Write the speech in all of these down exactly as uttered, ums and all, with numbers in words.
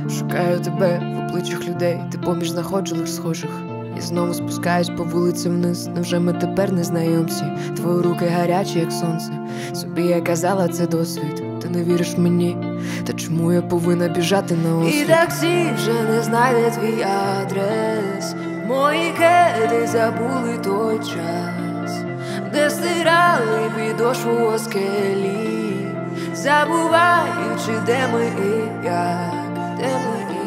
Шукаю тебе в обличчях людей, ти поміж знаходжених схожих. І знову спускаюсь по вулиці вниз. Невже ми тепер незнайомці? Твої руки гарячі, як сонце. Собі я казала, це досвід. Ти не віриш мені? Та чому я повинна біжати на освіт? І таксі вже не знайде твій адрес. Мої кеди забули той час, де стирали підошву о скелі, забуваючи, де ми і як, де ми і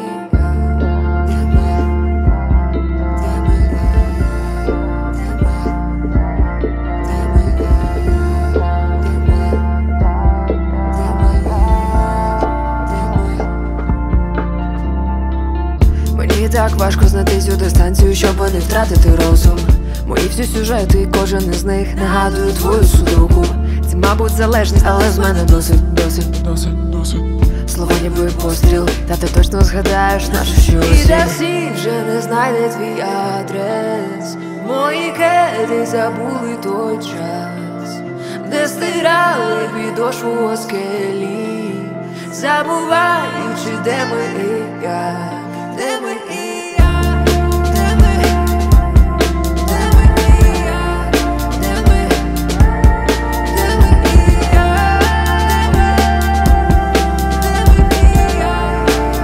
Мені так важко знайти цю дистанцію, щоб не втратити розум. Мої всі сюжети, кожен із них нагадує твою судоку. Це, мабуть, залежність, але з мене досить, досить, досить, досить. Слова ніби постріл, та ти точно згадаєш нашу щось. І таксі вже не знайде твій адрес. Мої кеди забули той час, де стирали підошву о скелі, забуваючи, де ми і як, де ми і як, де ми, де ми і як, де ми, де ми і як, де ми, де ми і як,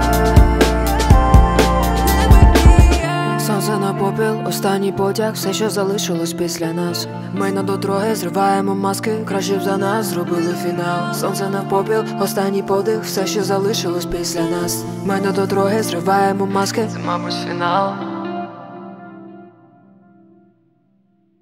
де ми і як. Сонце на попіл, останній потяг, все, що залишилось після нас. Ми на дороги зриваємо маски, краще б за нас зробили фінал. Сонце на попіл, останній подих, все, що залишилось після нас. Ми на дороги зриваємо маски, це, мабуть, фінал.